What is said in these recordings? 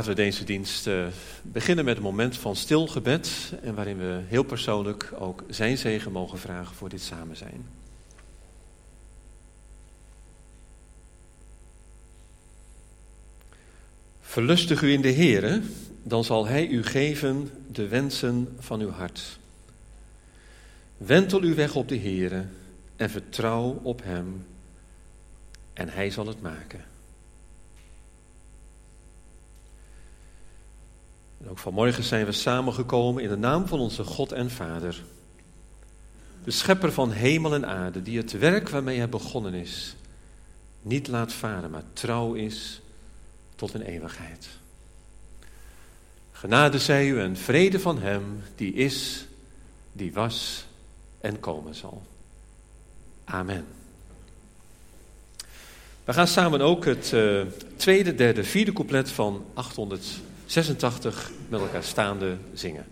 Laten we deze dienst beginnen met een moment van stil gebed en waarin we heel persoonlijk ook zijn zegen mogen vragen voor dit samen zijn. Verlustig u in de Heere, dan zal Hij u geven de wensen van uw hart. Wentel uw weg op de Heere en vertrouw op Hem en Hij zal het maken. En ook vanmorgen zijn we samengekomen in de naam van onze God en Vader. De schepper van hemel en aarde, die het werk waarmee hij begonnen is, niet laat varen, maar trouw is tot een eeuwigheid. Genade zij u en vrede van hem, die is, die was en komen zal. Amen. We gaan samen ook het tweede, derde, vierde couplet van 886 met elkaar staande zingen.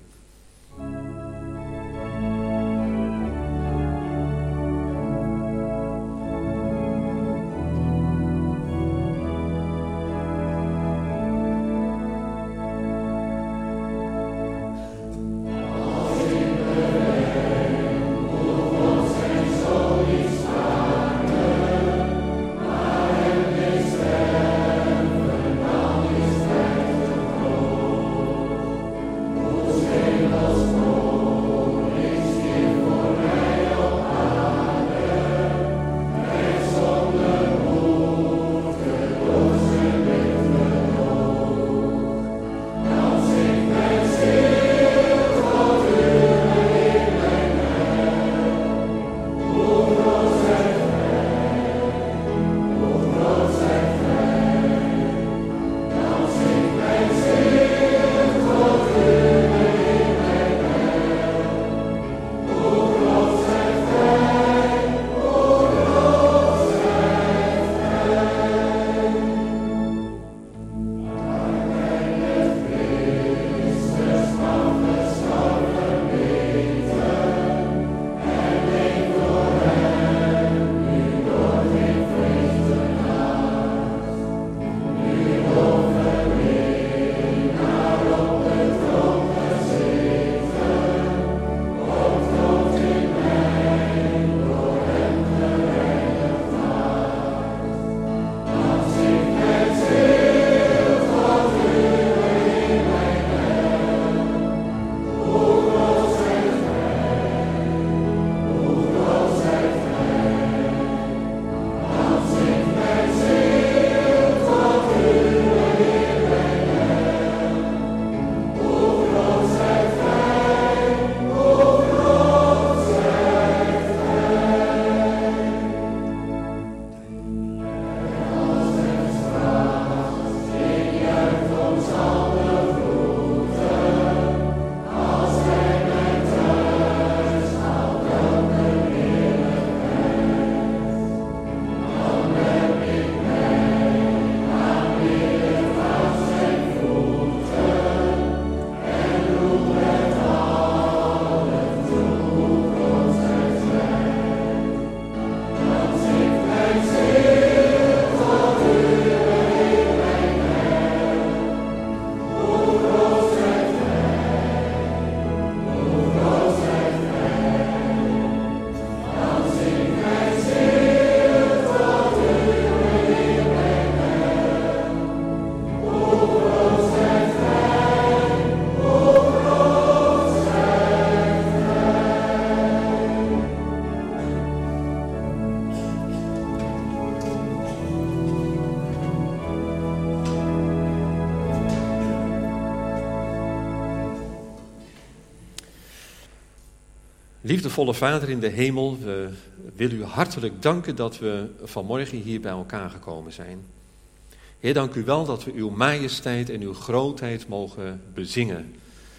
Liefdevolle Vader in de hemel, we willen u hartelijk danken dat we vanmorgen hier bij elkaar gekomen zijn. Heer, dank u wel dat we uw majesteit en uw grootheid mogen bezingen.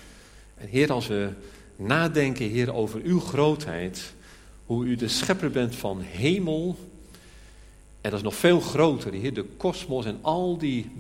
En Heer, als we nadenken, Heer, over uw grootheid, hoe u de schepper bent van hemel, en dat is nog veel groter, Heer, de kosmos en al die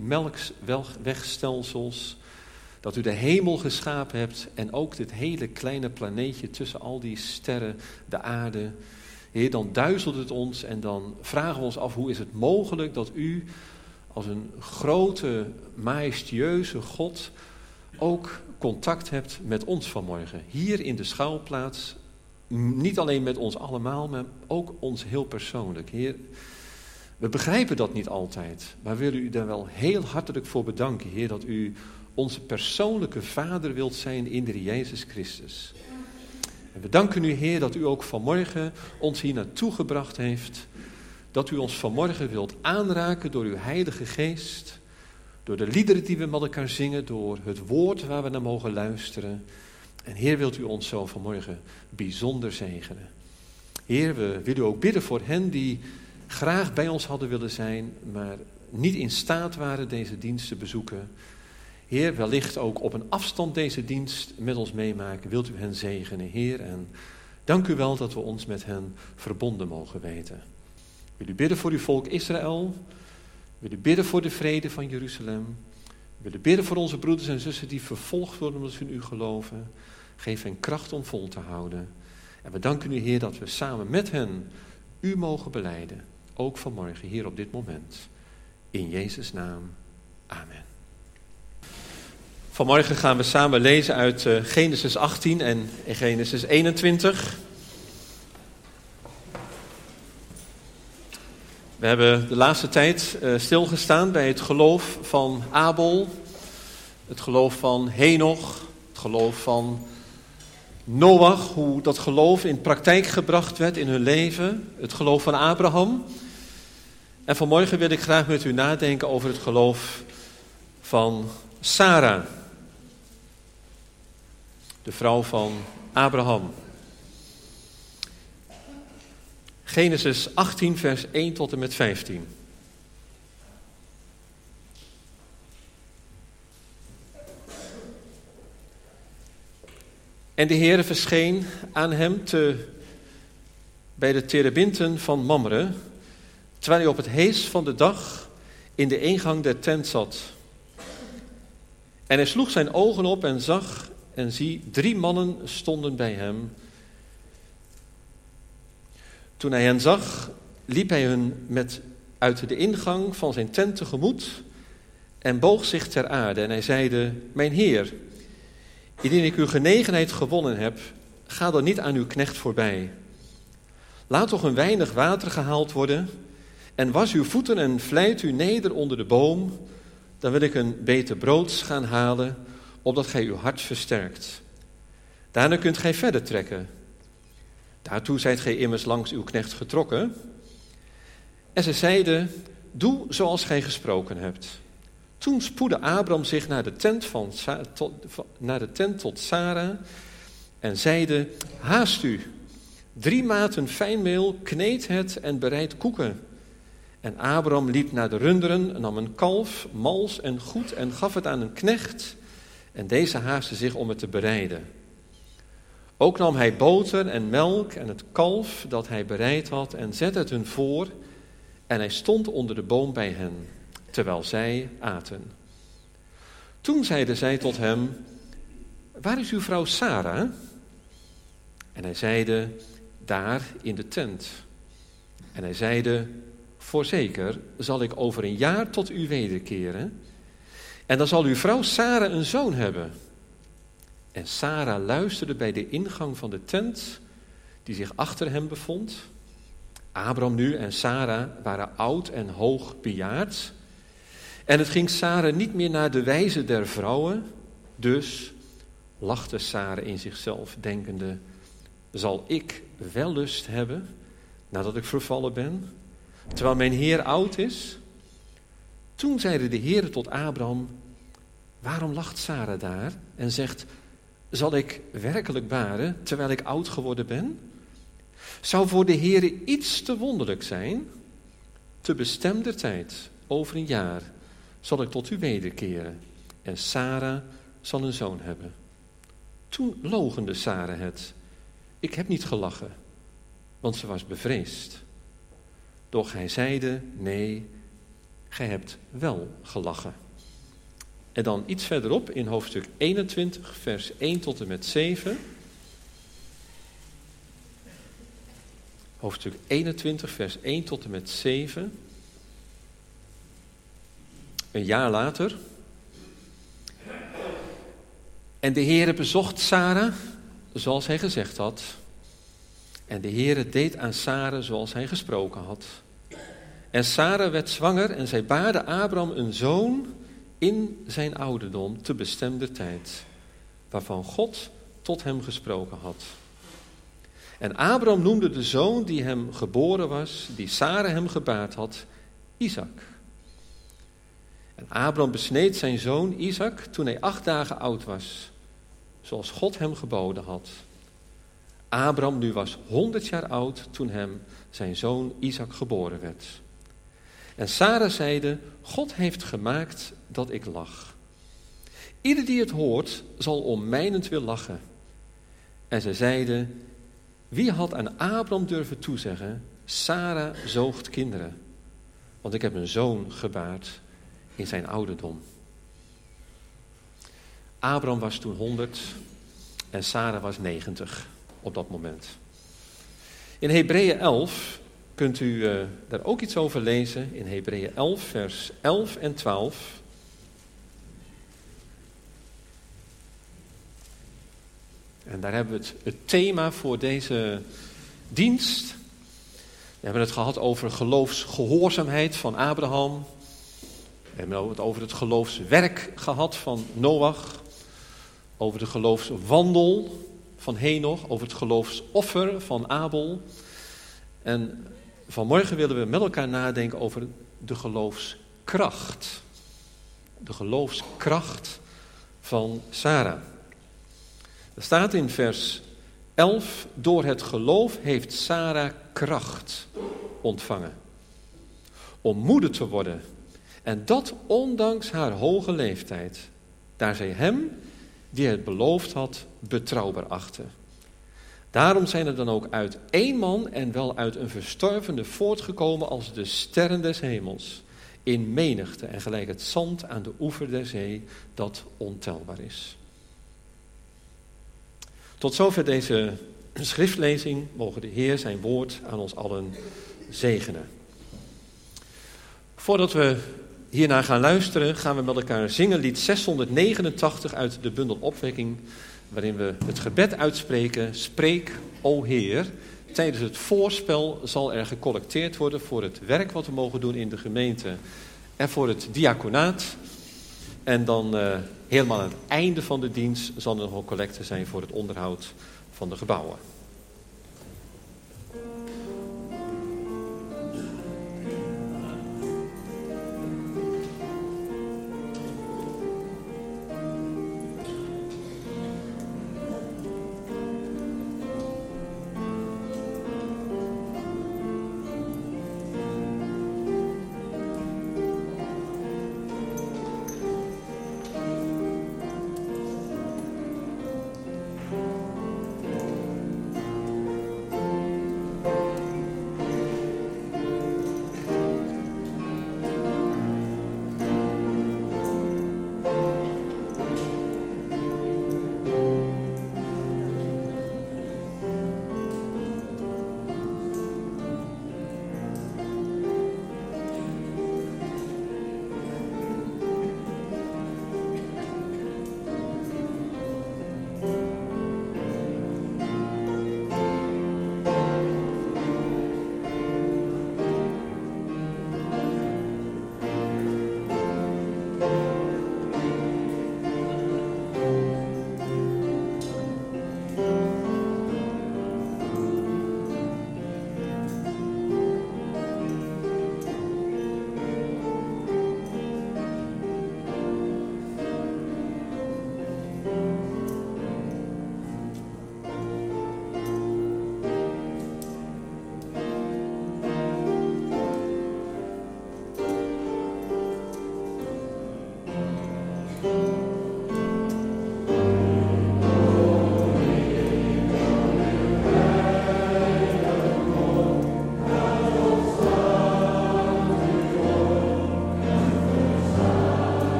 melkwegstelsels, dat u de hemel geschapen hebt en ook dit hele kleine planeetje tussen al die sterren, de aarde. Heer, dan duizelt het ons en dan vragen we ons af, hoe is het mogelijk dat u als een grote, majestueuze God ook contact hebt met ons vanmorgen. Hier in de schuilplaats, niet alleen met ons allemaal, maar ook ons heel persoonlijk. Heer, we begrijpen dat niet altijd, maar we willen u daar wel heel hartelijk voor bedanken, Heer, dat u onze persoonlijke Vader wilt zijn in de Jezus Christus. En we danken u, Heer, dat u ook vanmorgen ons hier naartoe gebracht heeft, dat u ons vanmorgen wilt aanraken door uw Heilige Geest, door de liederen die we met elkaar zingen, door het woord waar we naar mogen luisteren. En Heer, wilt u ons zo vanmorgen bijzonder zegenen. Heer, we willen u ook bidden voor hen die graag bij ons hadden willen zijn, maar niet in staat waren deze dienst te bezoeken. Heer, wellicht ook op een afstand deze dienst met ons meemaken. Wilt u hen zegenen, Heer. En dank u wel dat we ons met hen verbonden mogen weten. Wil u bidden voor uw volk Israël. Wil u bidden voor de vrede van Jeruzalem. Wil u bidden voor onze broeders en zussen die vervolgd worden omdat ze in u geloven. Geef hen kracht om vol te houden. En we danken u, Heer, dat we samen met hen u mogen belijden. Ook vanmorgen, hier op dit moment. In Jezus' naam. Amen. Vanmorgen gaan we samen lezen uit Genesis 18 en Genesis 21. We hebben de laatste tijd stilgestaan bij het geloof van Abel, het geloof van Henoch, het geloof van Noach, hoe dat geloof in praktijk gebracht werd in hun leven, het geloof van Abraham. En vanmorgen wil ik graag met u nadenken over het geloof van Sarah, de vrouw van Abraham. Genesis 18, vers 1 tot en met 15. En de Heere verscheen aan hem bij de terebinten van Mamre, terwijl hij op het hees van de dag in de ingang der tent zat. En hij sloeg zijn ogen op en zag, en zie, 3 mannen stonden bij hem. Toen hij hen zag, liep hij hun uit de ingang van zijn tent tegemoet en boog zich ter aarde. En hij zeide: Mijn Heer, indien ik uw genegenheid gewonnen heb, ga dan niet aan uw knecht voorbij. Laat toch een weinig water gehaald worden en was uw voeten en vlijt u neder onder de boom. Dan wil ik een bete broods gaan halen, opdat gij uw hart versterkt. Daarna kunt gij verder trekken. Daartoe zijt gij immers langs uw knecht getrokken. En ze zeiden: Doe zoals gij gesproken hebt. Toen spoedde Abram zich naar de tent tot Sarah en zeide: Haast u, 3 maten fijnmeel, kneed het en bereid koeken. En Abram liep naar de runderen, nam een kalf, mals en goed en gaf het aan een knecht. En deze haastte zich om het te bereiden. Ook nam hij boter en melk en het kalf dat hij bereid had en zette het hun voor. En hij stond onder de boom bij hen, terwijl zij aten. Toen zeiden zij tot hem: Waar is uw vrouw Sarah? En hij zeide: Daar in de tent. En hij zeide: Voorzeker zal ik over een jaar tot u wederkeren. En dan zal uw vrouw Sarah een zoon hebben. En Sarah luisterde bij de ingang van de tent die zich achter hem bevond. Abram nu en Sarah waren oud en hoog bejaard. En het ging Sarah niet meer naar de wijze der vrouwen. Dus lachte Sarah in zichzelf, denkende: Zal ik wellust hebben nadat ik vervallen ben, terwijl mijn Heer oud is? Toen zeide de Heere tot Abram: Waarom lacht Sarah daar en zegt: Zal ik werkelijk baren terwijl ik oud geworden ben? Zou voor de Heere iets te wonderlijk zijn? Te bestemder tijd, over een jaar, zal ik tot u wederkeren en Sarah zal een zoon hebben. Toen loochende Sarah het: Ik heb niet gelachen, want ze was bevreesd. Doch hij zeide: Nee, gij hebt wel gelachen. En dan iets verderop in hoofdstuk 21, vers 1 tot en met 7. Hoofdstuk 21, vers 1 tot en met 7. een jaar later. En de Heere bezocht Sara zoals hij gezegd had. En de Heere deed aan Sara zoals hij gesproken had. En Sara werd zwanger en zij baarde Abraham een zoon in zijn ouderdom te bestemder tijd, waarvan God tot hem gesproken had. En Abraham noemde de zoon die hem geboren was, die Sara hem gebaard had, Isaac. En Abraham besneed zijn zoon Isaac toen hij 8 dagen oud was, zoals God hem geboden had. Abraham nu was 100 jaar oud toen hem zijn zoon Isaac geboren werd. En Sara zeide, God heeft gemaakt dat ik lach. Ieder die het hoort, zal om mijnentwil lachen. En zij zeiden, wie had aan Abraham durven toezeggen, Sara zoogt kinderen, want ik heb een zoon gebaard in zijn ouderdom. Abraham was toen 100 en Sara was 90 op dat moment. In Hebreeën 11 kunt u daar ook iets over lezen. In Hebreeën 11, vers 11 en 12. En daar hebben we het thema voor deze dienst. We hebben het gehad over geloofsgehoorzaamheid van Abraham. We hebben het over het geloofswerk gehad van Noach. Over de geloofswandel van Henoch. Over het geloofsoffer van Abel. En vanmorgen willen we met elkaar nadenken over de geloofskracht. De geloofskracht van Sara. Er staat in vers 11, door het geloof heeft Sara kracht ontvangen om moeder te worden. En dat ondanks haar hoge leeftijd, daar zij hem, die het beloofd had, betrouwbaar achtte. Daarom zijn er dan ook uit 1 man en wel uit een verstorvene voortgekomen als de sterren des hemels, in menigte en gelijk het zand aan de oever der zee, dat ontelbaar is. Tot zover deze schriftlezing. Mogen de Heer zijn woord aan ons allen zegenen. Voordat we hiernaar gaan luisteren, gaan we met elkaar zingen lied 689 uit de bundel Opwekking, waarin we het gebed uitspreken, spreek, o Heer. Tijdens het voorspel zal er gecollecteerd worden voor het werk wat we mogen doen in de gemeente en voor het diaconaat. En dan helemaal aan het einde van de dienst zal er nog een collecte zijn voor het onderhoud van de gebouwen.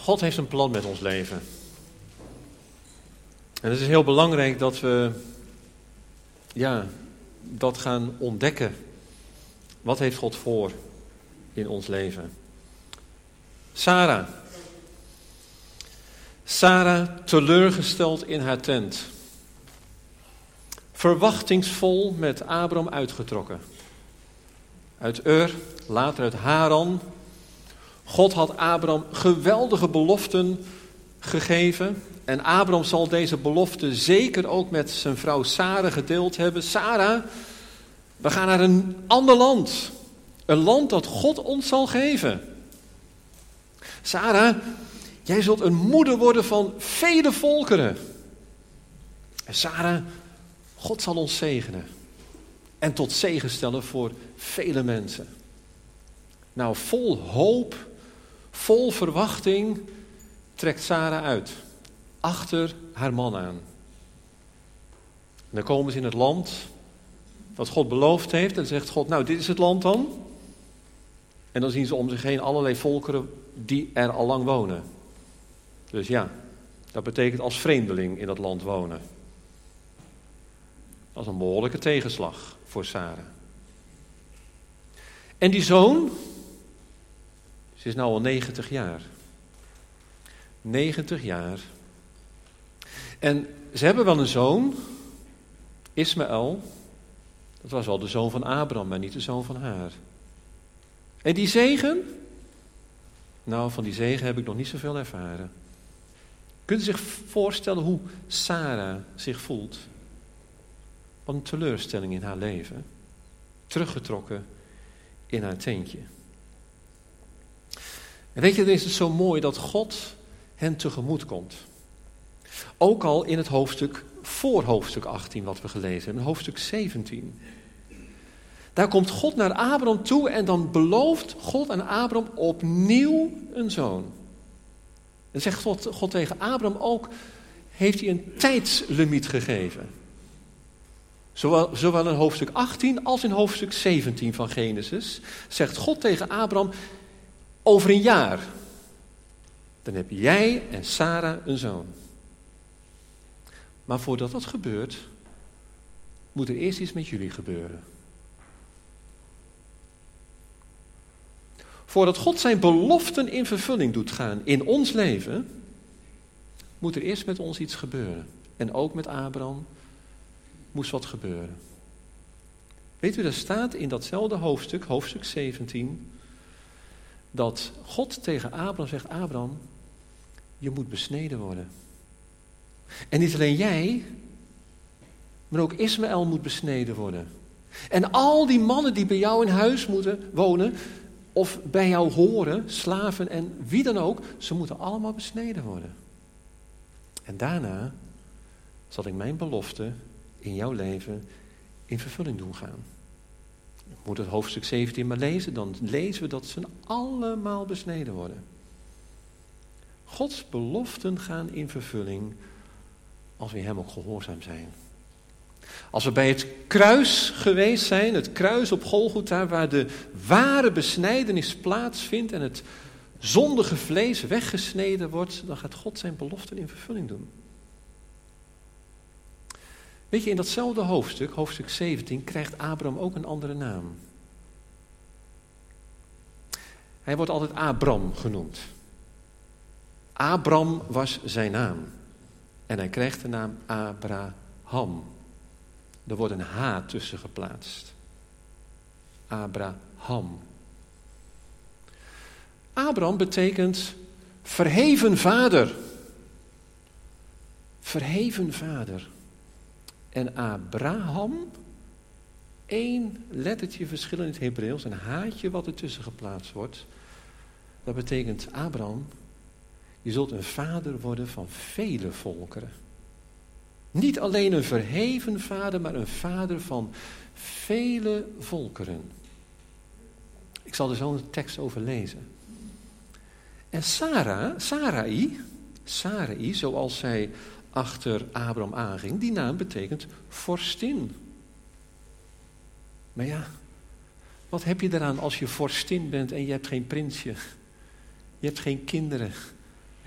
God heeft een plan met ons leven. En het is heel belangrijk dat we dat gaan ontdekken. Wat heeft God voor in ons leven? Sara teleurgesteld in haar tent. Verwachtingsvol met Abram uitgetrokken. Uit Ur, later uit Haran. God had Abram geweldige beloften gegeven. En Abram zal deze belofte zeker ook met zijn vrouw Sara gedeeld hebben. Sara, we gaan naar een ander land. Een land dat God ons zal geven. Sara, jij zult een moeder worden van vele volkeren. En Sara, God zal ons zegenen. En tot zegen stellen voor vele mensen. Nou, vol hoop, vol verwachting trekt Sara uit. Achter haar man aan. En dan komen ze in het land wat God beloofd heeft. En zegt God, nou, dit is het land dan. En dan zien ze om zich heen allerlei volkeren die er al lang wonen. Dus ja, dat betekent als vreemdeling in dat land wonen. Dat is een behoorlijke tegenslag voor Sara. En die zoon, ze is nou al 90 jaar. 90 jaar. En ze hebben wel een zoon, Ismaël. Dat was wel de zoon van Abraham, maar niet de zoon van haar. En die zegen? Nou, van die zegen heb ik nog niet zoveel ervaren. Kunt u zich voorstellen hoe Sara zich voelt? Wat een teleurstelling in haar leven. Teruggetrokken in haar tentje. En weet je, dan is het zo mooi dat God hen tegemoet komt. Ook al in het hoofdstuk voor hoofdstuk 18 wat we gelezen hebben, hoofdstuk 17. Daar komt God naar Abraham toe en dan belooft God aan Abraham opnieuw een zoon. En zegt God tegen Abraham ook, heeft hij een tijdslimiet gegeven. Zowel in hoofdstuk 18 als in hoofdstuk 17 van Genesis zegt God tegen Abraham, over een jaar, dan heb jij en Sara een zoon. Maar voordat dat gebeurt, moet er eerst iets met jullie gebeuren. Voordat God zijn beloften in vervulling doet gaan in ons leven, moet er eerst met ons iets gebeuren. En ook met Abraham moest wat gebeuren. Weet u, daar staat in datzelfde hoofdstuk, hoofdstuk 17, dat God tegen Abraham zegt, Abraham, je moet besneden worden. En niet alleen jij, maar ook Ismaël moet besneden worden. En al die mannen die bij jou in huis moeten wonen, of bij jou horen, slaven en wie dan ook, ze moeten allemaal besneden worden. En daarna zal ik mijn belofte in jouw leven in vervulling doen gaan. Je moet het hoofdstuk 17 maar lezen, dan lezen we dat ze allemaal besneden worden. Gods beloften gaan in vervulling als we hem ook gehoorzaam zijn. Als we bij het kruis geweest zijn, het kruis op Golgotha, waar de ware besnijdenis plaatsvindt en het zondige vlees weggesneden wordt, dan gaat God zijn beloften in vervulling doen. Weet je, in datzelfde hoofdstuk, hoofdstuk 17, krijgt Abraham ook een andere naam. Hij wordt altijd Abram genoemd. Abram was zijn naam. En hij krijgt de naam Abraham. Er wordt een H tussen geplaatst. Abraham. Abram betekent verheven vader. Verheven vader. En Abraham, 1 lettertje verschil in het Hebreeuws, een haatje wat ertussen geplaatst wordt. Dat betekent, Abraham, je zult een vader worden van vele volkeren. Niet alleen een verheven vader, maar een vader van vele volkeren. Ik zal er zo een tekst over lezen. En Sarai, zoals zij achter Abraham aanging, die naam betekent vorstin. Maar ja, wat heb je eraan als je vorstin bent en je hebt geen prinsje? Je hebt geen kinderen.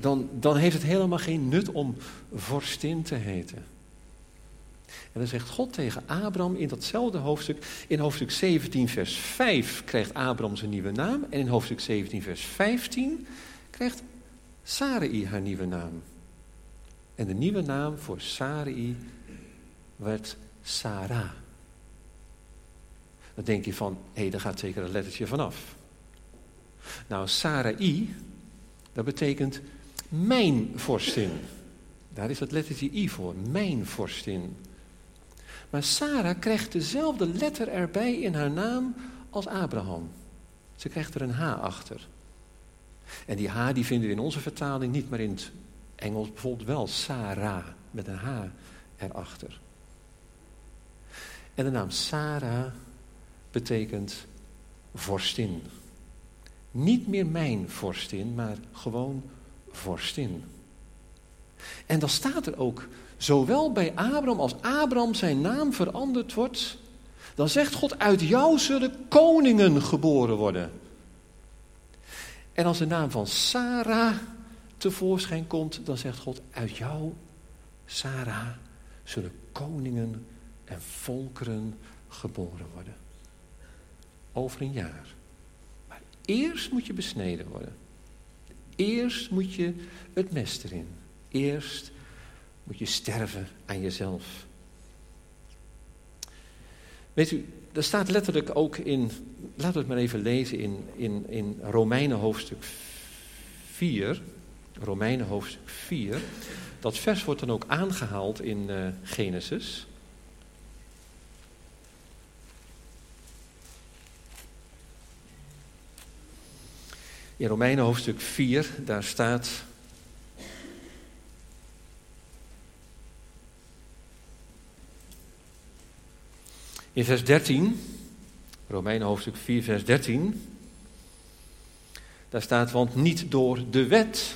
dan heeft het helemaal geen nut om vorstin te heten. En dan zegt God tegen Abraham in datzelfde hoofdstuk, in hoofdstuk 17 vers 5 krijgt Abraham zijn nieuwe naam. En in hoofdstuk 17 vers 15 krijgt Sarai haar nieuwe naam. En de nieuwe naam voor Sarai werd Sarah. Dan denk je van, daar gaat zeker een lettertje vanaf. Nou, Sarai, dat betekent mijn vorstin. Daar is het lettertje I voor, mijn vorstin. Maar Sarah krijgt dezelfde letter erbij in haar naam als Abraham. Ze krijgt er een H achter. En die H die vinden we in onze vertaling niet, maar in het Engels bijvoorbeeld wel. Sarah, met een H erachter. En de naam Sarah betekent vorstin. Niet meer mijn vorstin, maar gewoon vorstin. En dan staat er ook, zowel bij Abraham als Abraham zijn naam veranderd wordt, dan zegt God, uit jou zullen koningen geboren worden. En als de naam van Sarah tevoorschijn komt, dan zegt God, uit jou, Sarah, zullen koningen en volkeren geboren worden. Over een jaar. Maar eerst moet je besneden worden. Eerst moet je het mes erin. Eerst moet je sterven aan jezelf. Weet u, er staat letterlijk ook in, laten we het maar even lezen in Romeinen hoofdstuk 4. Romeinen hoofdstuk 4. Dat vers wordt dan ook aangehaald in Genesis. In Romeinen hoofdstuk 4, daar staat... In vers 13, Romeinen hoofdstuk 4, vers 13, daar staat, want niet door de wet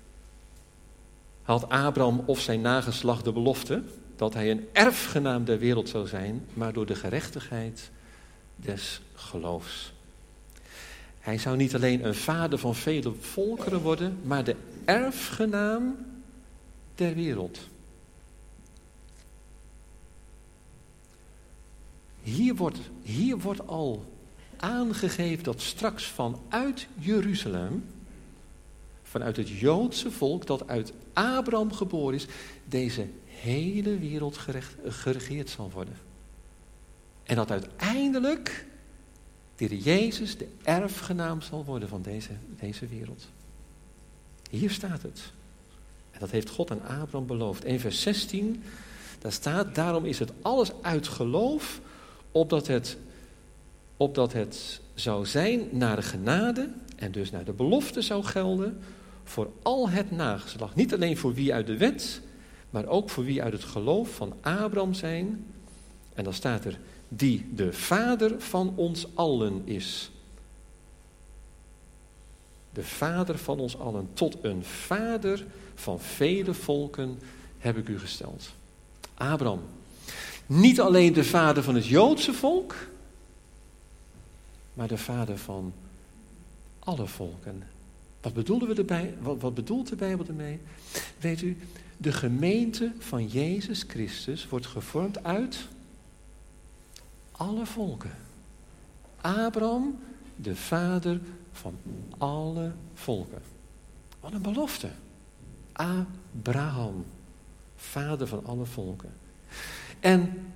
had Abraham of zijn nageslacht de belofte dat hij een erfgenaam der wereld zou zijn, maar door de gerechtigheid des geloofs. Hij zou niet alleen een vader van vele volkeren worden, maar de erfgenaam der wereld. Hier wordt al aangegeven dat straks vanuit Jeruzalem, vanuit het Joodse volk dat uit Abraham geboren is, deze hele wereld geregeerd zal worden. En dat uiteindelijk de Heer Jezus de erfgenaam zal worden van deze wereld. Hier staat het. En dat heeft God aan Abraham beloofd. In vers 16, daar staat, daarom is het alles uit geloof, opdat het zou zijn naar de genade en dus naar de belofte zou gelden voor al het nageslacht. Niet alleen voor wie uit de wet, maar ook voor wie uit het geloof van Abraham zijn. En dan staat er, die de vader van ons allen is. De vader van ons allen, tot een vader van vele volken heb ik u gesteld. Abraham, niet alleen de vader van het Joodse volk, maar de vader van alle volken. Wat bedoelt de Bijbel ermee? Weet u, de gemeente van Jezus Christus wordt gevormd uit alle volken. Abraham, de vader van alle volken. Wat een belofte. Abraham, vader van alle volken. En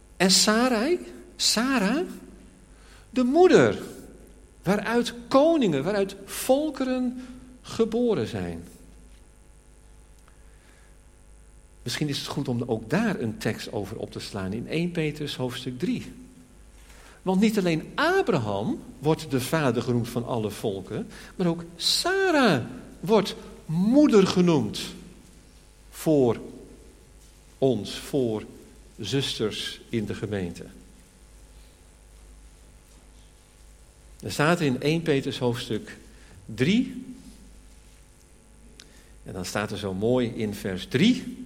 Sarah, de moeder, waaruit koningen, waaruit volkeren geboren zijn. Misschien is het goed om ook daar een tekst over op te slaan in 1 Petrus hoofdstuk 3. Want niet alleen Abraham wordt de vader genoemd van alle volken, maar ook Sarah wordt moeder genoemd voor ons, voor zusters in de gemeente. Er staat in 1 Petrus hoofdstuk 3, en dan staat er zo mooi in vers 3.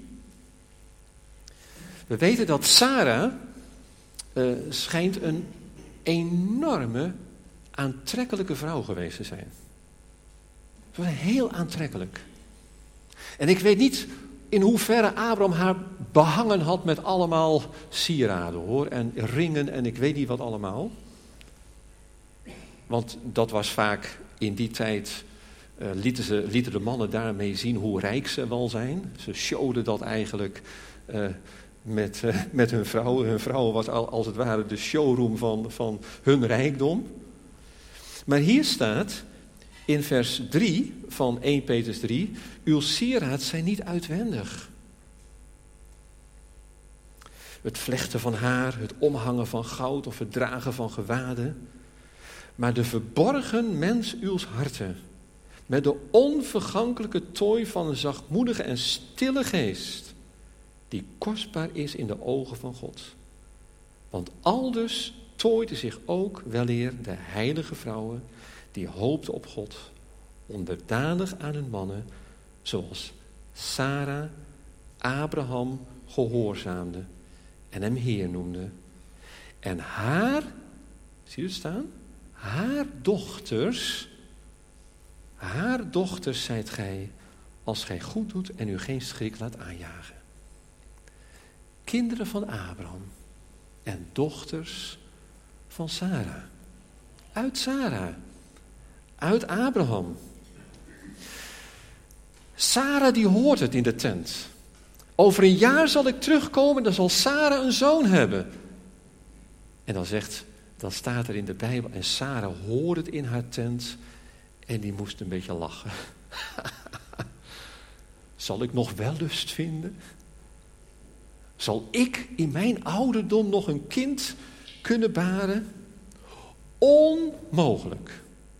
We weten dat Sarah schijnt een enorme aantrekkelijke vrouw geweest te zijn. Ze was heel aantrekkelijk. En ik weet niet in hoeverre Abraham haar behangen had met allemaal sieraden, hoor. En ringen en ik weet niet wat allemaal. Want dat was vaak in die tijd, lieten de mannen daarmee zien hoe rijk ze wel zijn. Ze showden dat eigenlijk met hun vrouwen. Hun vrouwen was als het ware de showroom van hun rijkdom. Maar hier staat in vers 3 van 1 Petrus 3... uw sieraad zijn niet uitwendig. Het vlechten van haar, het omhangen van goud of het dragen van gewaden. Maar de verborgen mens uws harten, met de onvergankelijke tooi van een zachtmoedige en stille geest, die kostbaar is in de ogen van God. Want aldus tooide zich ook weleer de heilige vrouwen, die hoopten op God, onderdanig aan hun mannen, zoals Sarah Abraham gehoorzaamde en hem Heer noemde. En haar, zie je het staan? Haar dochters zijt gij, als gij goed doet en u geen schrik laat aanjagen. Kinderen van Abraham en dochters van Sarah. Uit Sarah, uit Abraham. Sarah die hoort het in de tent. Over een jaar zal ik terugkomen en dan zal Sarah een zoon hebben. En dan staat er in de Bijbel, en Sarah hoorde het in haar tent en die moest een beetje lachen. Zal ik nog wellust vinden? Zal ik in mijn ouderdom nog een kind kunnen baren? Onmogelijk.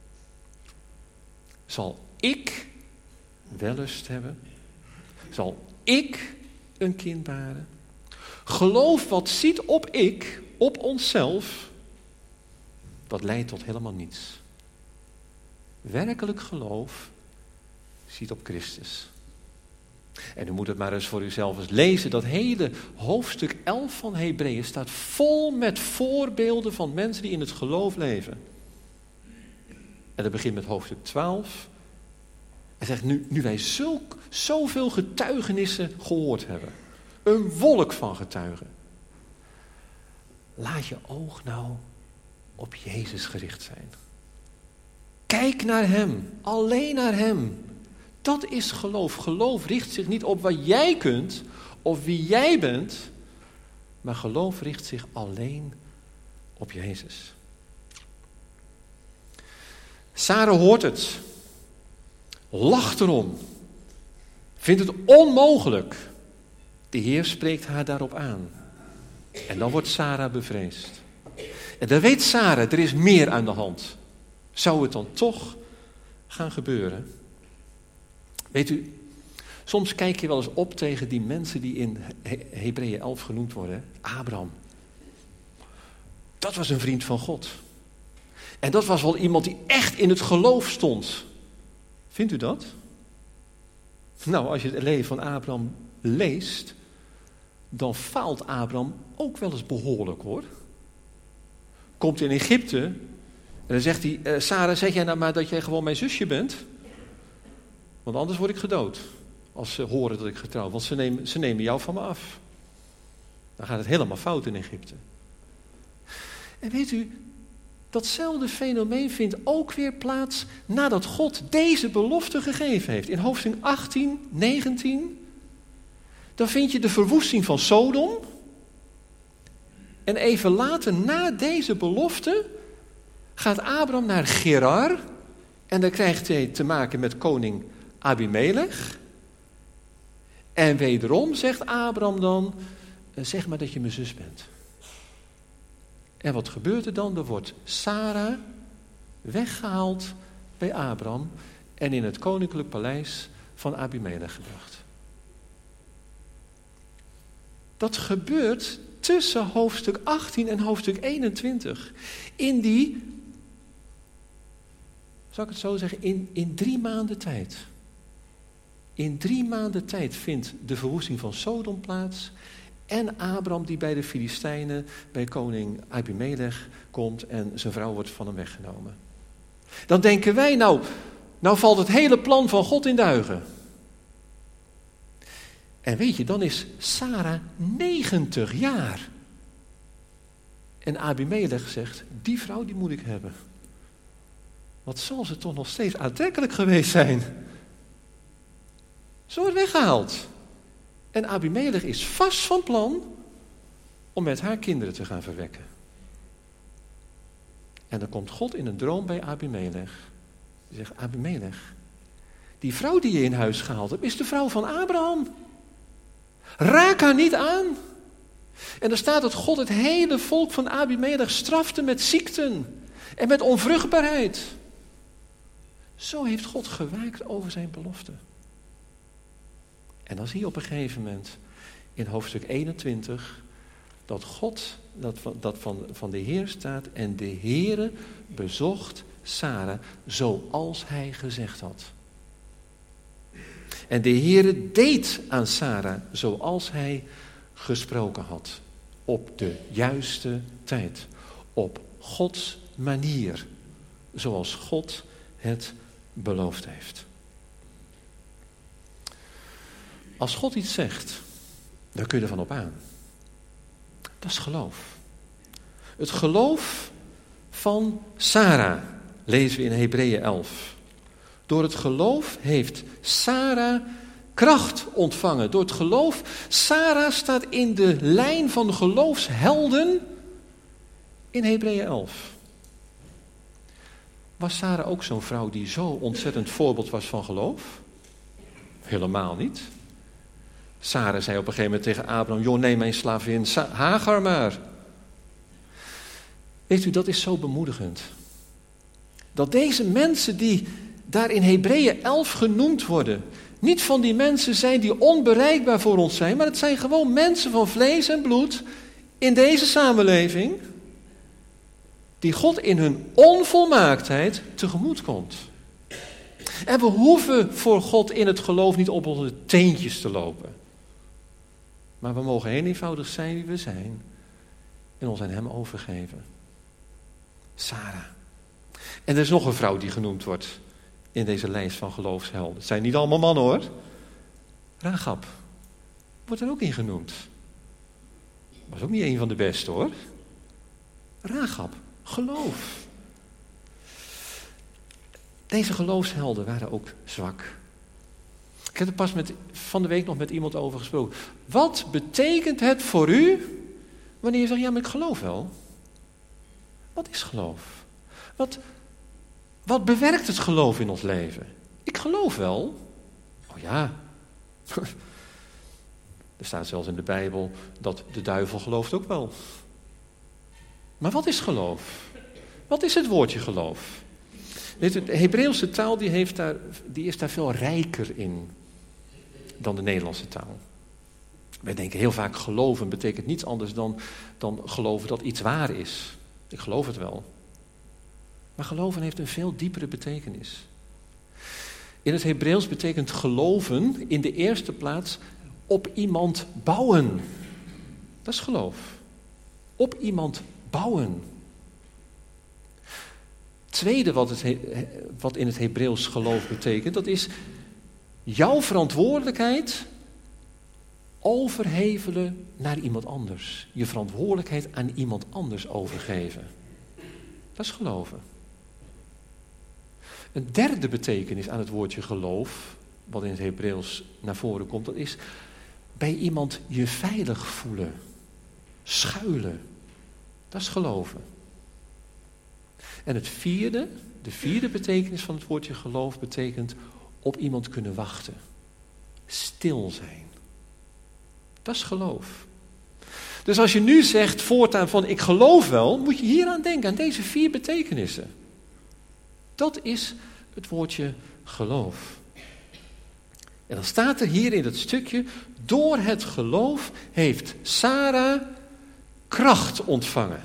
Zal ik wellust hebben? Zal ik een kind baren? Geloof wat ziet op onszelf, dat leidt tot helemaal niets. Werkelijk geloof ziet op Christus. En u moet het maar eens voor uzelf eens lezen. Dat hele hoofdstuk 11 van Hebreeën staat vol met voorbeelden van mensen die in het geloof leven. En dat begint met hoofdstuk 12. Hij zegt, nu wij zoveel getuigenissen gehoord hebben. Een wolk van getuigen. Laat je oog nou op Jezus gericht zijn. Kijk naar hem, alleen naar hem. Dat is geloof. Geloof richt zich niet op wat jij kunt of wie jij bent, maar geloof richt zich alleen op Jezus. Sarah hoort het, lacht erom, vindt het onmogelijk. De Heer spreekt haar daarop aan. En dan wordt Sarah bevreesd. En dan weet Sarah, er is meer aan de hand. Zou het dan toch gaan gebeuren? Weet u, soms kijk je wel eens op tegen die mensen die in Hebreeën 11 genoemd worden. Abraham. Dat was een vriend van God. En dat was wel iemand die echt in het geloof stond. Vindt u dat? Nou, als je het leven van Abraham leest, dan faalt Abraham ook wel eens behoorlijk, hoor. Komt in Egypte en dan zegt hij, Sarah, zeg jij nou maar dat jij gewoon mijn zusje bent? Want anders word ik gedood. Als ze horen dat ik getrouwd. Want ze nemen jou van me af. Dan gaat het helemaal fout in Egypte. En weet u, datzelfde fenomeen vindt ook weer plaats nadat God deze belofte gegeven heeft. In hoofdstuk 18, 19. Dan vind je de verwoesting van Sodom. En even later, na deze belofte, gaat Abraham naar Gerar. En dan krijgt hij te maken met koning Abimelech. En wederom zegt Abraham dan, zeg maar dat je mijn zus bent. En wat gebeurt er dan? Er wordt Sarah weggehaald bij Abraham en in het koninklijk paleis van Abimelech gebracht. Dat gebeurt tussen hoofdstuk 18 en hoofdstuk 21. In die, zal ik het zo zeggen, in 3 maanden tijd. In 3 maanden tijd vindt de verwoesting van Sodom plaats. En Abraham die bij de Filistijnen, bij koning Abimelech komt en zijn vrouw wordt van hem weggenomen. Dan denken wij, nou valt het hele plan van God in duigen. En weet je, dan is Sarah 90 jaar. En Abimelech zegt, die vrouw die moet ik hebben. Wat zal ze toch nog steeds aantrekkelijk geweest zijn? Ze wordt weggehaald. En Abimelech is vast van plan om met haar kinderen te gaan verwekken. En dan komt God in een droom bij Abimelech. Die zegt, Abimelech, die vrouw die je in huis gehaald hebt, is de vrouw van Abraham. Raak haar niet aan. En er staat dat God het hele volk van Abimelech strafte met ziekten en met onvruchtbaarheid. Zo heeft God gewaakt over zijn belofte. En dan zie je op een gegeven moment in hoofdstuk 21 dat God, dat van de Heer staat, en de Heere bezocht Sarah zoals hij gezegd had. En de Heere deed aan Sarah zoals hij gesproken had. Op de juiste tijd. Op Gods manier. Zoals God het beloofd heeft. Als God iets zegt, dan kun je ervan op aan. Dat is geloof. Het geloof van Sarah lezen we in Hebreeën 11. Door het geloof heeft Sarah kracht ontvangen. Door het geloof, Sarah staat in de lijn van de geloofshelden in Hebreeën 11. Was Sarah ook zo'n vrouw die zo ontzettend voorbeeld was van geloof? Helemaal niet. Sarah zei op een gegeven moment tegen Abraham, joh, neem mijn slavin Hagar maar. Weet u, dat is zo bemoedigend. Dat deze mensen die daar in Hebreeën 11 genoemd worden, niet van die mensen zijn die onbereikbaar voor ons zijn, maar het zijn gewoon mensen van vlees en bloed in deze samenleving, die God in hun onvolmaaktheid tegemoet komt. En we hoeven voor God in het geloof niet op onze teentjes te lopen. Maar we mogen heel eenvoudig zijn wie we zijn en ons aan hem overgeven. Sarah. En er is nog een vrouw die genoemd wordt in deze lijst van geloofshelden. Het zijn niet allemaal mannen hoor. Rahab wordt er ook in genoemd. Was ook niet een van de beste hoor. Rahab, geloof. Deze geloofshelden waren ook zwak. Ik heb er pas van de week nog met iemand over gesproken. Wat betekent het voor u wanneer je zegt, ja, maar ik geloof wel? Wat is geloof? Wat bewerkt het geloof in ons leven? Ik geloof wel. Oh ja. Er staat zelfs in de Bijbel dat de duivel gelooft ook wel. Maar wat is geloof? Wat is het woordje geloof? Weet u, de Hebreeuwse taal die is daar veel rijker in dan de Nederlandse taal. Wij denken heel vaak geloven betekent niets anders dan geloven dat iets waar is. Ik geloof het wel. Maar geloven heeft een veel diepere betekenis. In het Hebreeuws betekent geloven in de eerste plaats op iemand bouwen. Dat is geloof. Op iemand bouwen. Tweede wat in het Hebreeuws geloof betekent, dat is jouw verantwoordelijkheid overhevelen naar iemand anders. Je verantwoordelijkheid aan iemand anders overgeven. Dat is geloven. Een derde betekenis aan het woordje geloof, wat in het Hebreeuws naar voren komt, dat is bij iemand je veilig voelen. Schuilen. Dat is geloven. En de vierde betekenis van het woordje geloof betekent op iemand kunnen wachten. Stil zijn. Dat is geloof. Dus als je nu zegt voortaan van ik geloof wel, moet je hieraan denken, aan deze 4 betekenissen. Dat is het woordje geloof. En dan staat er hier in het stukje, door het geloof heeft Sarah kracht ontvangen.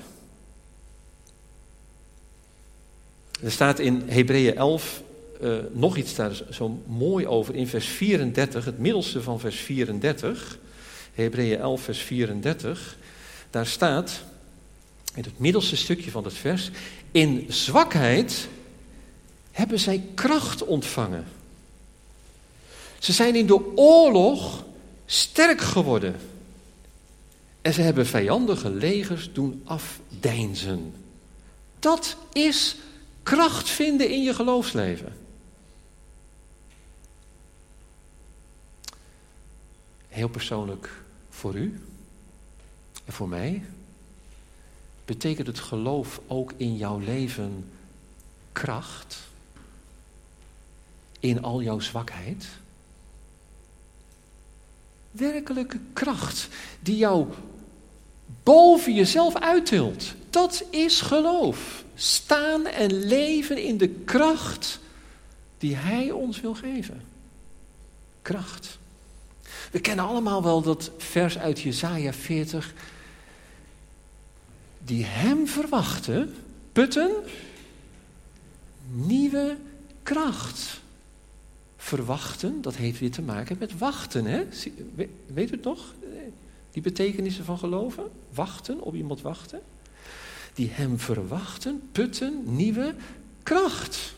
Er staat in Hebreeën 11 nog iets daar zo mooi over in vers 34, het middelste van vers 34. Hebreeën 11 vers 34. Daar staat, in het middelste stukje van het vers, in zwakheid hebben zij kracht ontvangen. Ze zijn in de oorlog sterk geworden. En ze hebben vijandige legers doen afdeinzen. Dat is kracht vinden in je geloofsleven. Heel persoonlijk voor u en voor mij betekent het geloof ook in jouw leven kracht, in al jouw zwakheid. Werkelijke kracht die jou boven jezelf uittilt. Dat is geloof. Staan en leven in de kracht die Hij ons wil geven. Kracht. We kennen allemaal wel dat vers uit Jesaja 40. Die Hem verwachten, putten, nieuwe kracht. Verwachten, dat heeft weer te maken met wachten. Hè? Weet u het nog? Die betekenissen van geloven? Wachten, op iemand wachten. Die Hem verwachten, putten, nieuwe kracht.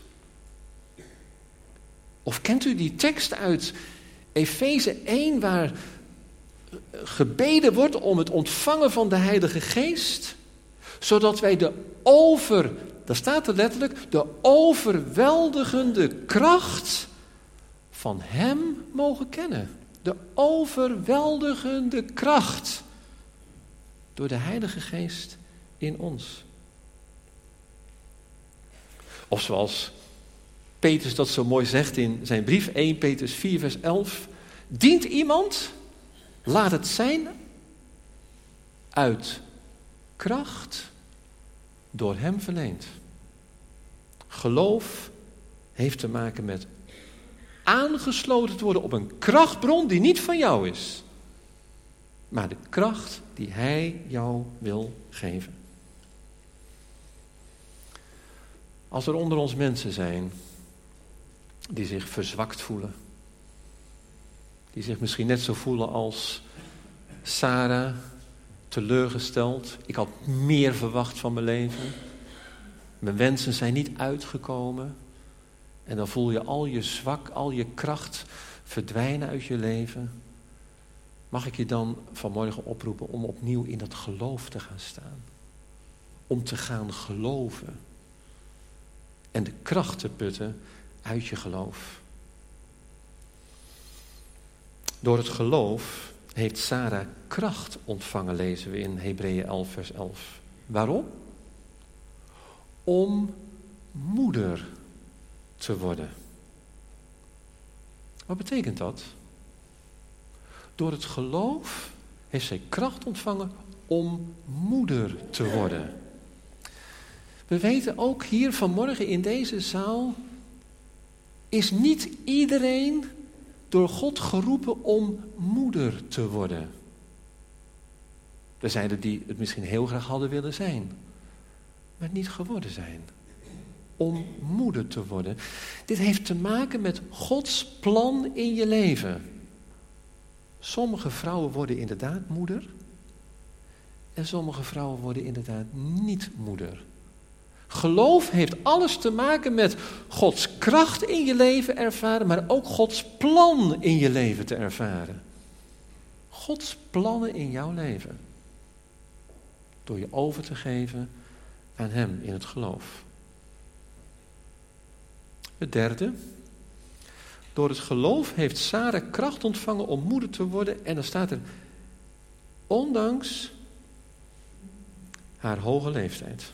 Of kent u die tekst uit Efeze 1 waar gebeden wordt om het ontvangen van de Heilige Geest, zodat wij daar staat er letterlijk, de overweldigende kracht van Hem mogen kennen. De overweldigende kracht door de Heilige Geest in ons. Of zoals Petrus dat zo mooi zegt in zijn brief, 1 Petrus 4 vers 11. Dient iemand, laat het zijn uit kracht door Hem verleend. Geloof heeft te maken met aangesloten te worden op een krachtbron die niet van jou is, maar de kracht die Hij jou wil geven. Als er onder ons mensen zijn die zich verzwakt voelen, die zich misschien net zo voelen als Sarah, teleurgesteld. Ik had meer verwacht van mijn leven. Mijn wensen zijn niet uitgekomen. En dan voel je al je al je kracht verdwijnen uit je leven. Mag ik je dan vanmorgen oproepen om opnieuw in dat geloof te gaan staan. Om te gaan geloven. En de kracht te putten uit je geloof. Door het geloof heeft Sarah kracht ontvangen, lezen we in Hebreeën 11 vers 11. Waarom? Om moeder te worden. Wat betekent dat? Door het geloof heeft zij kracht ontvangen om moeder te worden. We weten ook hier vanmorgen in deze zaal, is niet iedereen door God geroepen om moeder te worden. Er zijn er die het misschien heel graag hadden willen zijn, maar niet geworden zijn. Om moeder te worden. Dit heeft te maken met Gods plan in je leven. Sommige vrouwen worden inderdaad moeder. En sommige vrouwen worden inderdaad niet moeder. Geloof heeft alles te maken met Gods kracht in je leven ervaren, maar ook Gods plan in je leven te ervaren. Gods plannen in jouw leven. Door je over te geven aan Hem in het geloof. Het derde. Door het geloof heeft Sarah kracht ontvangen om moeder te worden. En dan staat er, ondanks haar hoge leeftijd.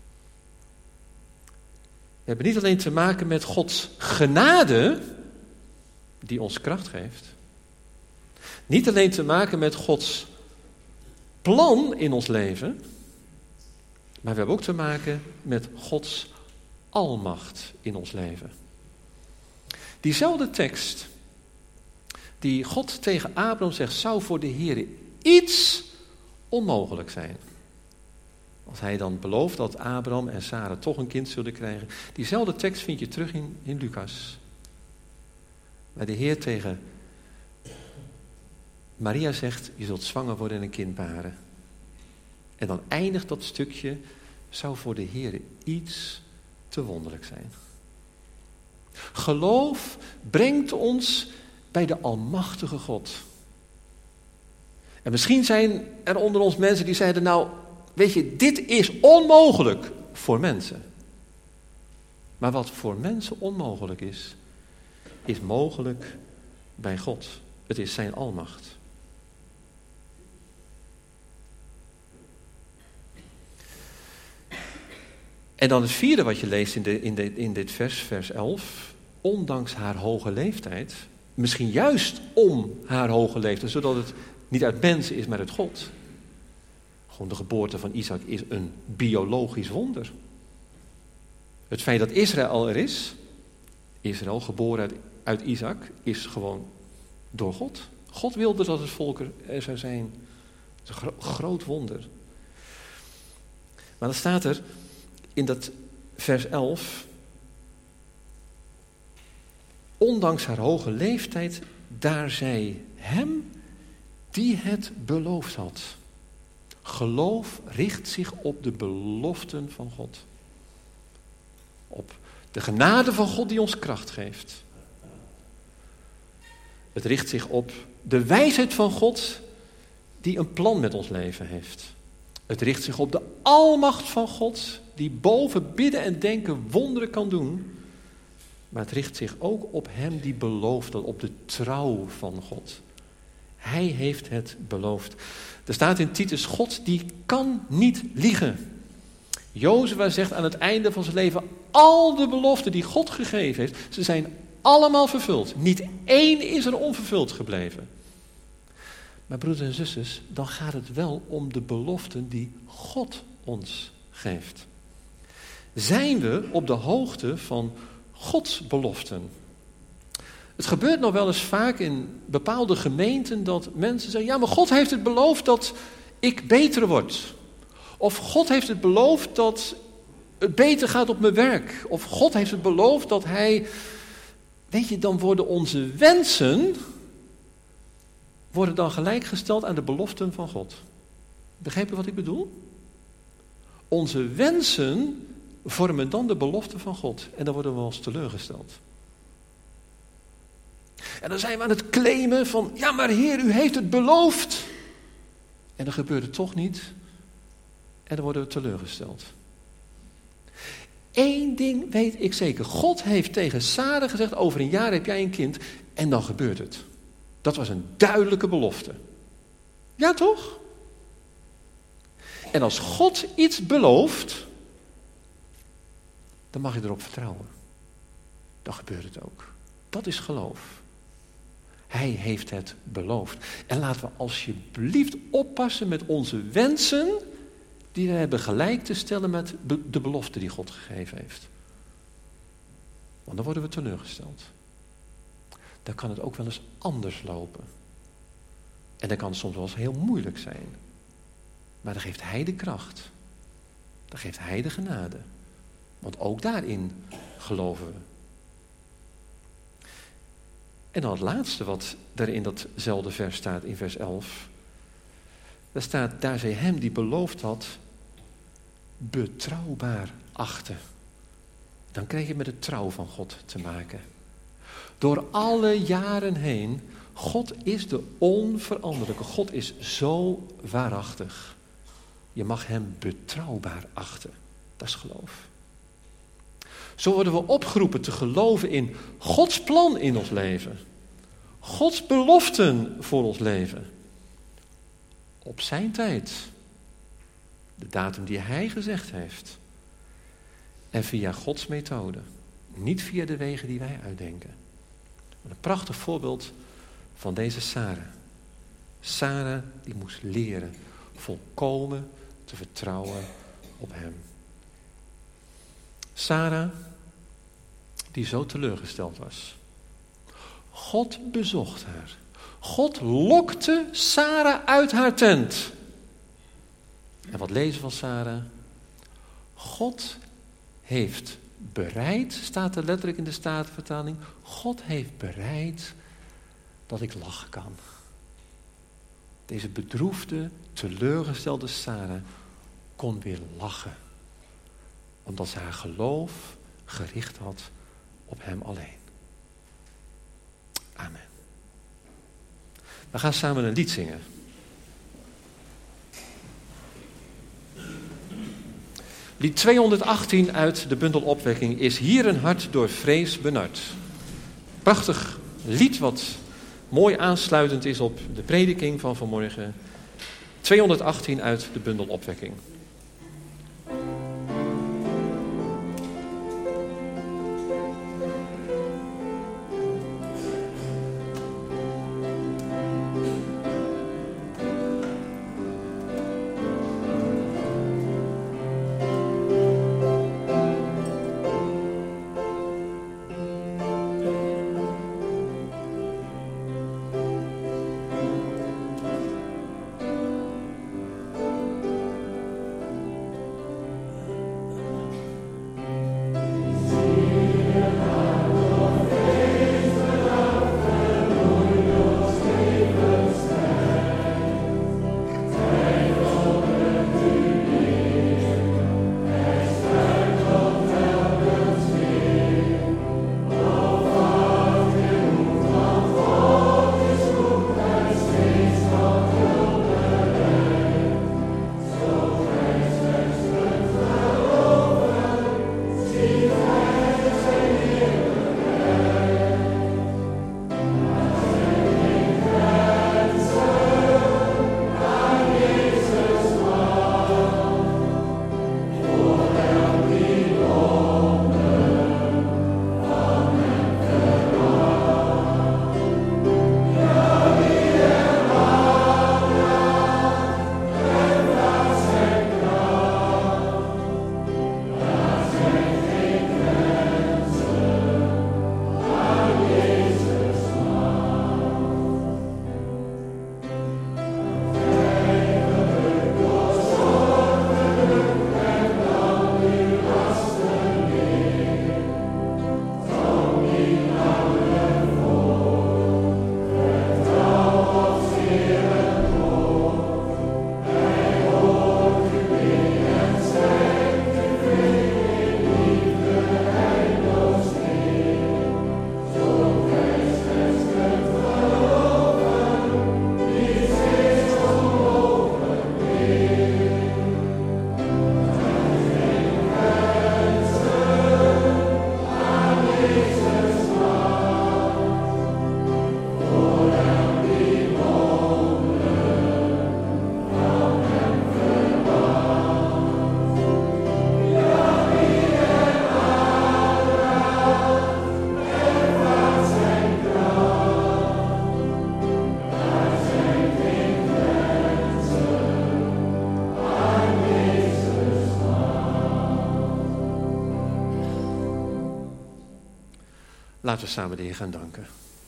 We hebben niet alleen te maken met Gods genade, die ons kracht geeft. Niet alleen te maken met Gods plan in ons leven. Maar we hebben ook te maken met Gods almacht in ons leven. Diezelfde tekst die God tegen Abraham zegt, zou voor de Heer iets onmogelijk zijn. Als hij dan belooft dat Abraham en Sarah toch een kind zullen krijgen. Diezelfde tekst vind je terug in Lucas. Waar de Heer tegen Maria zegt, je zult zwanger worden en een kind baren. En dan eindigt dat stukje, zou voor de Heer iets te wonderlijk zijn. Geloof brengt ons bij de almachtige God. En misschien zijn er onder ons mensen die zeiden, nou, weet je, dit is onmogelijk voor mensen. Maar wat voor mensen onmogelijk is mogelijk bij God. Het is zijn almacht. En dan het vierde wat je leest in dit vers 11. Ondanks haar hoge leeftijd, misschien juist om haar hoge leeftijd, zodat het niet uit mensen is, maar uit God. Gewoon de geboorte van Isaac is een biologisch wonder. Het feit dat Israël er is, Israël geboren uit Isaac, is gewoon door God. God wilde dat het volk er zou zijn. Het is een groot wonder. Maar dan staat er in dat vers 11... Ondanks haar hoge leeftijd, daar zij hem die het beloofd had. Geloof richt zich op de beloften van God. Op de genade van God die ons kracht geeft. Het richt zich op de wijsheid van God die een plan met ons leven heeft. Het richt zich op de almacht van God die boven bidden en denken wonderen kan doen. Maar het richt zich ook op hem die belooft, op de trouw van God. Hij heeft het beloofd. Er staat in Titus, God die kan niet liegen. Jozua zegt aan het einde van zijn leven, al de beloften die God gegeven heeft, ze zijn allemaal vervuld. Niet één is er onvervuld gebleven. Maar broeders en zusters, dan gaat het wel om de beloften die God ons geeft. Zijn we op de hoogte van Gods beloften? Het gebeurt nog wel eens vaak in bepaalde gemeenten dat mensen zeggen, ja, maar God heeft het beloofd dat ik beter word. Of God heeft het beloofd dat het beter gaat op mijn werk. Of God heeft het beloofd dat hij... Weet je, dan worden onze wensen dan gelijkgesteld aan de beloften van God. Begrijp je wat ik bedoel? Onze wensen vormen dan de beloften van God. En dan worden we ons teleurgesteld. En dan zijn we aan het claimen van, ja, maar Heer, u heeft het beloofd. En dan gebeurt het toch niet. En dan worden we teleurgesteld. Eén ding weet ik zeker. God heeft tegen Sarah gezegd, over een jaar heb jij een kind. En dan gebeurt het. Dat was een duidelijke belofte. Ja, toch? En als God iets belooft, dan mag je erop vertrouwen. Dan gebeurt het ook. Dat is geloof. Hij heeft het beloofd. En laten we alsjeblieft oppassen met onze wensen die we hebben gelijk te stellen met de belofte die God gegeven heeft. Want dan worden we teleurgesteld. Dan kan het ook wel eens anders lopen. En dan kan het soms wel eens heel moeilijk zijn. Maar dan geeft hij de kracht. Dan geeft hij de genade. Want ook daarin geloven we. En dan het laatste wat er in datzelfde vers staat, in vers 11. Daar staat, daar zij hem die beloofd had, betrouwbaar achten. Dan krijg je met de trouw van God te maken. Door alle jaren heen, God is de onveranderlijke. God is zo waarachtig. Je mag hem betrouwbaar achten. Dat is geloof. Zo worden we opgeroepen te geloven in Gods plan in ons leven. Gods beloften voor ons leven. Op zijn tijd. De datum die hij gezegd heeft. En via Gods methode. Niet via de wegen die wij uitdenken. Een prachtig voorbeeld van deze Sarah. Sarah die moest leren volkomen te vertrouwen op hem. Sarah die zo teleurgesteld was. God bezocht haar. God lokte Sarah uit haar tent. En wat lezen we van Sarah? God heeft bereid, staat er letterlijk in de Statenvertaling, God heeft bereid dat ik lachen kan. Deze bedroefde, teleurgestelde Sarah kon weer lachen. Omdat ze haar geloof gericht had op hem alleen. Amen. We gaan samen een lied zingen. Lied 218 uit de bundel Opwekking is hier een hart door vrees benard. Prachtig lied wat mooi aansluitend is op de prediking van vanmorgen. 218 uit de bundel Opwekking. Laten we samen de Heer gaan danken.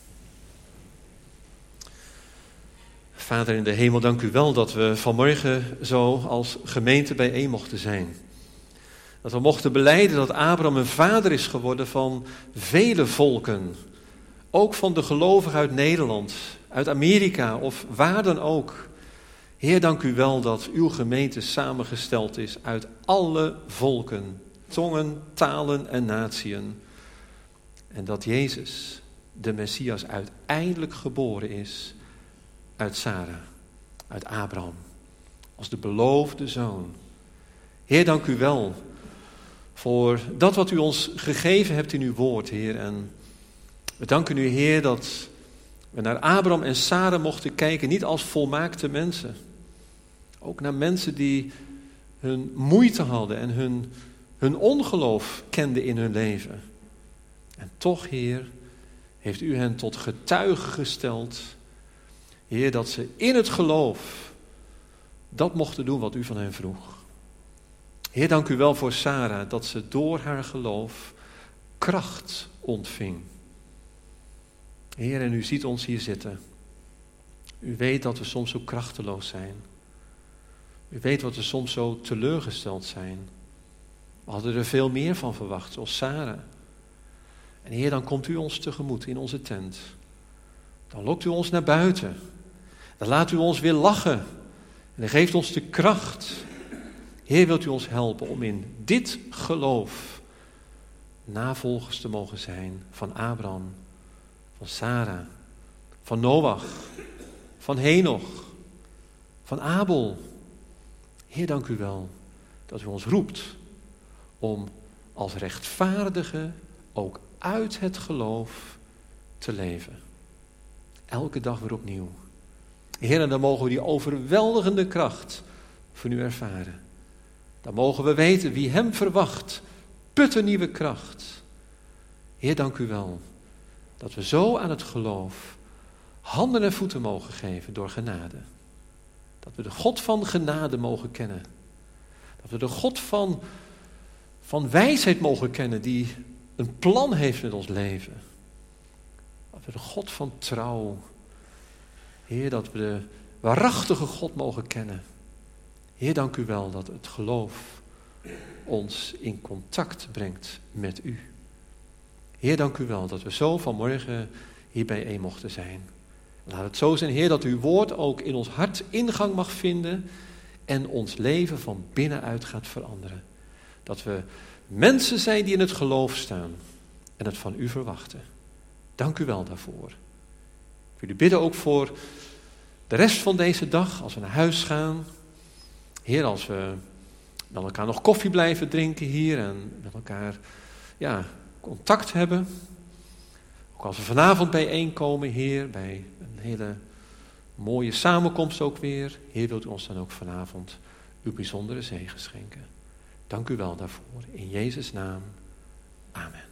Vader in de hemel, dank u wel dat we vanmorgen zo als gemeente bijeen mochten zijn. Dat we mochten belijden dat Abraham een vader is geworden van vele volken. Ook van de gelovigen uit Nederland, uit Amerika of waar dan ook. Heer, dank u wel dat uw gemeente samengesteld is uit alle volken, tongen, talen en natieën. En dat Jezus, de Messias, uiteindelijk geboren is uit Sarah, uit Abraham, als de beloofde zoon. Heer, dank u wel voor dat wat u ons gegeven hebt in uw woord, Heer. En we danken u, Heer, dat we naar Abraham en Sarah mochten kijken, niet als volmaakte mensen. Ook naar mensen die hun moeite hadden en hun ongeloof kenden in hun leven. En toch, Heer, heeft u hen tot getuige gesteld, Heer, dat ze in het geloof dat mochten doen wat u van hen vroeg. Heer, dank u wel voor Sarah, dat ze door haar geloof kracht ontving. Heer, en u ziet ons hier zitten. U weet dat we soms zo krachteloos zijn. U weet dat we soms zo teleurgesteld zijn. We hadden er veel meer van verwacht, zoals Sarah. En Heer, dan komt u ons tegemoet in onze tent. Dan lokt u ons naar buiten. Dan laat u ons weer lachen. En dan geeft ons de kracht. Heer, wilt u ons helpen om in dit geloof navolgers te mogen zijn van Abraham, van Sarah, van Noach, van Henoch, van Abel. Heer, dank u wel dat u ons roept om als rechtvaardige ook uit het geloof te leven. Elke dag weer opnieuw. Heer, en dan mogen we die overweldigende kracht van u ervaren. Dan mogen we weten wie hem verwacht, put een nieuwe kracht. Heer, dank u wel dat we zo aan het geloof handen en voeten mogen geven door genade. Dat we de God van genade mogen kennen. Dat we de God van wijsheid mogen kennen die een plan heeft met ons leven. Dat we de God van trouw, Heer, dat we de waarachtige God mogen kennen. Heer, dank u wel dat het geloof ons in contact brengt met u. Heer, dank u wel dat we zo vanmorgen hier bijeen mochten zijn. Laat het zo zijn, Heer, dat uw woord ook in ons hart ingang mag vinden en ons leven van binnenuit gaat veranderen. Dat we mensen zijn die in het geloof staan en het van u verwachten. Dank u wel daarvoor. Ik wil u bidden ook voor de rest van deze dag, als we naar huis gaan. Heer, als we met elkaar nog koffie blijven drinken hier en met elkaar contact hebben. Ook als we vanavond bijeenkomen, Heer, bij een hele mooie samenkomst ook weer. Heer, wilt u ons dan ook vanavond uw bijzondere zegen schenken. Dank u wel daarvoor. In Jezus' naam. Amen.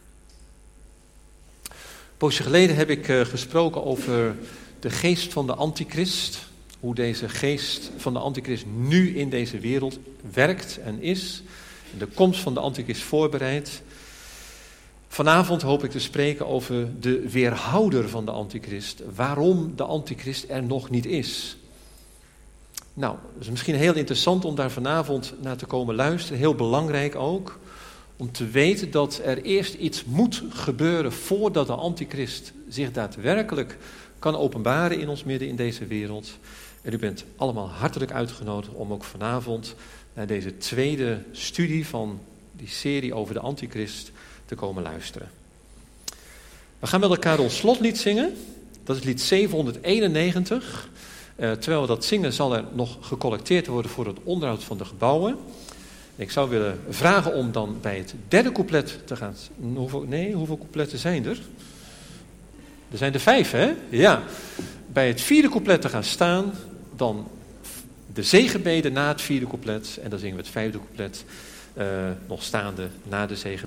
Een poosje geleden heb ik gesproken over de geest van de antichrist. Hoe deze geest van de antichrist nu in deze wereld werkt en is. En de komst van de antichrist voorbereidt. Vanavond hoop ik te spreken over de weerhouder van de antichrist. Waarom de antichrist er nog niet is. Nou, het is misschien heel interessant om daar vanavond naar te komen luisteren. Heel belangrijk ook. Om te weten dat er eerst iets moet gebeuren voordat de antichrist zich daadwerkelijk kan openbaren in ons midden in deze wereld. En u bent allemaal hartelijk uitgenodigd om ook vanavond naar deze tweede studie van die serie over de antichrist te komen luisteren. We gaan met elkaar ons slotlied zingen. Dat is lied 791. Terwijl we dat zingen zal er nog gecollecteerd worden voor het onderhoud van de gebouwen. Ik zou willen vragen om dan bij het derde couplet te gaan. Hoeveel coupletten zijn er? Er zijn er 5, hè? Ja. Bij het vierde couplet te gaan staan, dan de zegenbede na het vierde couplet. En dan zingen we het vijfde couplet nog staande na de zegen.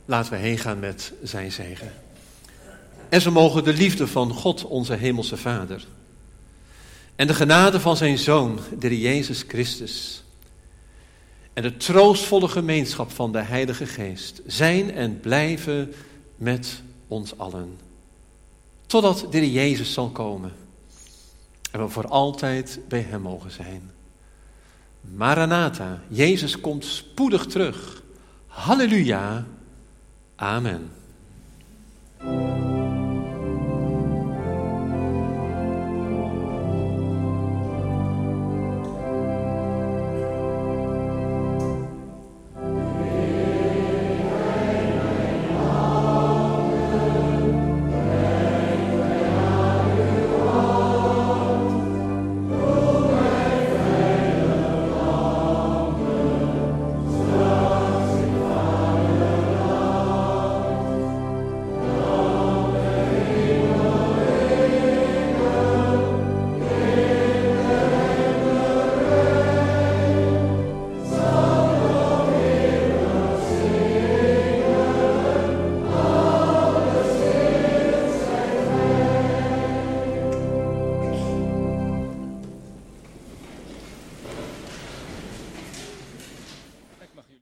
Laten we heen gaan met zijn zegen. En zo mogen de liefde van God, onze hemelse Vader, en de genade van zijn Zoon, de Heer Jezus Christus, en de troostvolle gemeenschap van de Heilige Geest zijn en blijven met ons allen. Totdat de Heer Jezus zal komen en we voor altijd bij hem mogen zijn. Maranatha, Jezus komt spoedig terug. Halleluja, amen.